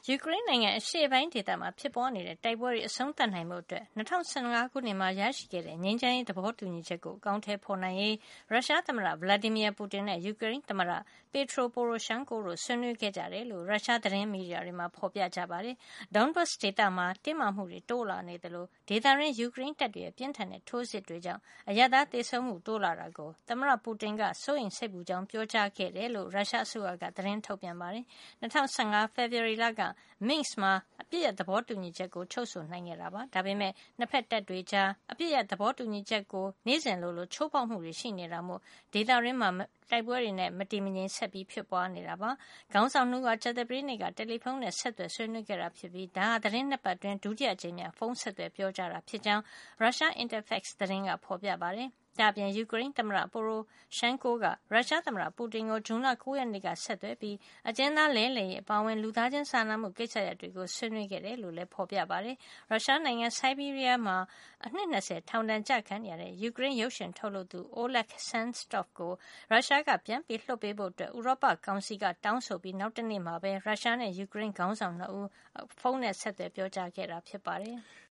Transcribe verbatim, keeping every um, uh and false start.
ယူကရိန်းနိုင်ငံအရှေ့ပိုင်းဒေသမှာဖြစ်ပွားနေတဲ့တိုက်ပွဲတွေအဆုံးသတ်နိုင်ဖို့အတွက်၂၀၁၅ခုနှစ်မှာရရှိခဲ့တဲ့ငြိမ်းချမ်းရေးသဘောတူညီချက်ကိုအကောင်အထည်ဖေါ်နိုင်ရေးရုရှားသမ္မတ Vladimir Putin နဲ့ယူကရိန်းသမ္မတ Petro Poroshenko တို့ဆွေးနွေးခဲ့ကြတယ်လို့ရုရှားသတင်းမီဒီယာတွေမှာဖေါ်ပြကြပါတယ်။ Donbas ဒေသမှာတင်းမာမှုတွေတိုးလာနေသလိုဒေသတွင်းယူကရိန်းတပ်တွေရဲ့ပြင်းထန်တဲ့ထိုးစစ်တွေကြောင့်အရပ်သားသေဆုံးမှုတိုးလာတာကိုသမ္မတ Putin ကစိုးရိမ်စိတ်ပူကြောင်းပြောကြားခဲ့တယ်လို့ရုရှားအစိုးရကသတင်းထုတ်ပြန်ပါတယ်။၂၀၁၅ ဖေဖေါ်ဝါရီလကMinsk မှာအပစ်ရပ်သဘောတူညီချက်ကိုချုပ်ဆိုနိုင်ခဲ့တာပါ။ဒါပေမဲ့နှစ်ဖက်တပ်တွေကြားအပစ်ရပ်သဘောတူညီချက်ကိုနေ့စဉ်လိုလိုချိုးဖောက်မှုတွေရှိနေတာမို့ဒေသတွင်းမှာတိုက်ပွဲတွေနဲ့မတည်မငြိမ်ဆက်ပြီးဖြစ်ပွားနေတာပါ။ခေါင်းဆောင်နှစ်ဦးကကြာသပတေးနေ့ကတယ်လီဖုန်းနဲ့ဆက်သွယ်ဆွေးနွေးခဲ့တာဖြစ်ပြီးဒါဟာသတင်းနှစ်ပတ်အတွင်းဒုတိယအကြိမ်မြောက်ဖုန်းဆက်သွယ်ပြောကြားတာဖြစ်ကြောင်းရုရှား Interfax သတင်းကဖေါ်ပြပါတယ်။ဒါ့အပြင်ယူကရိန်းသမ္မတ Poroshenko ကရုရှားသမ္မတ Putin ကိုဇွန်လ၉ရက်နေ့ကဆက်သွယ်ပြီးအကျဉ်းသားလဲလှယ်ရေးအပါအဝင်လူသားချင်းစာနာမှုကိစ္စရပ်တွေကိုဆွေးနွေးခဲ့တယ်လို့လည်းဖေါ်ပြပါတယ်။ရုရှားနိုင်ငံဆိုက်ဘီးရီးယားမှာအနှစ်၂၀ထောင်ဒဏ်ကျခံနေရတဲ့ယူကရိန်းရုပ်ရှင်ထုတ်လုပ်သူ Oleg Sentsov ကိုရုရှားကပြန်လွှတ်ပေးဖို့ဥရောပကောင်စီကတောင်းဆိုပြီးနောက်တနေ့မှာပဲရုရှားနဲ့ယူကရိန်းခေါင်းဆောင်နှစ်ဦးဖုန်းနဲ့ဆက်သွယ်ပြောကြားခဲ့တာဖြစ်ပါတယ်။